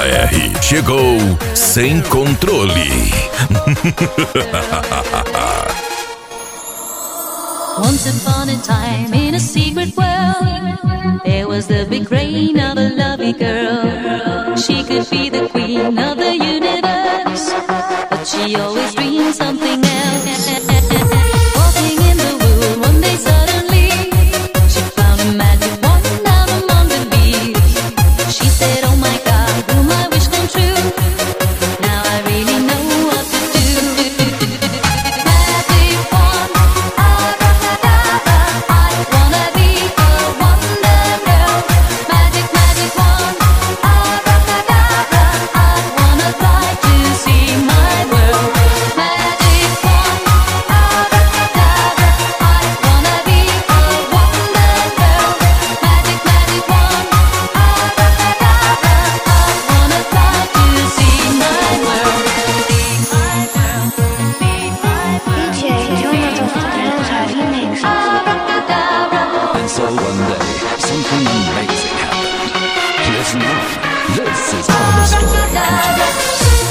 chegou Sem Controle. Once upon a time, in a secret world, there was the big brain of a lovely girl. She could be the queen of the universe, but she always dreamed something else. Walking in the wood, one day suddenly, she found a magic wand down among the leaves. She said, oh my God, will my wish come true? Now I really know what to do. Magic wand, abracadabra, I wanna be a wonder girl. Magic, magic wand, abracadabra, I wanna fly to see my world. Magic wand, abracadabra, I wanna be a wonder girl. Magic, magic wand, abracadabra, I wanna fly to see my world. DJ Jonathan Ferreira Remix. And so one day, something amazing happened. Listen up. This is how the story continues.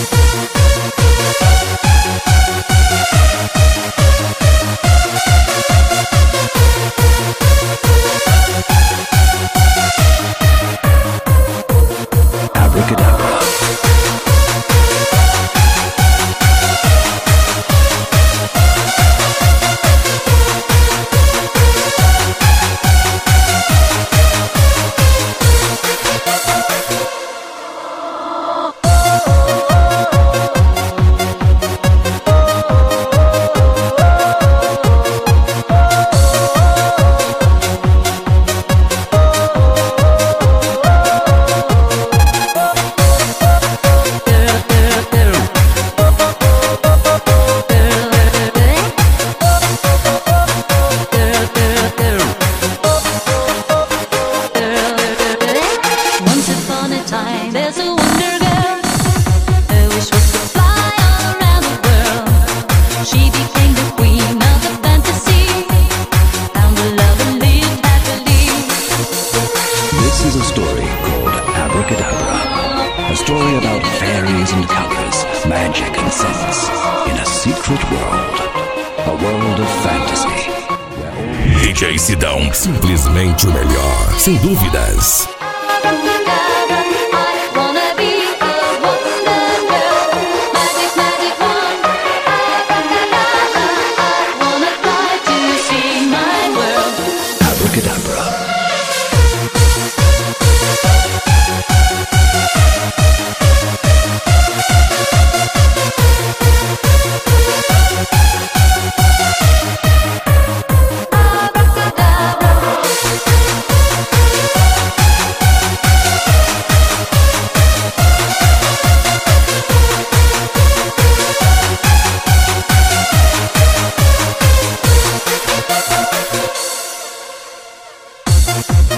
Abracadabra. Once upon a time, there's a wonder girl. Her wish was to fly all around the world. She became the queen of the fantasy, found a love and lived happily. This is a story called Abracadabra. A story about fairies and colors, magic and scents, in a secret world. A world of fantasy. DJ Sidão, simplesmente o melhor, sem dúvidas. Abracadabra, I wanna be a wonder girl. Magic, magic wand, abracadabra, I wanna fly to see my world. Abracadabra. Abracadabra.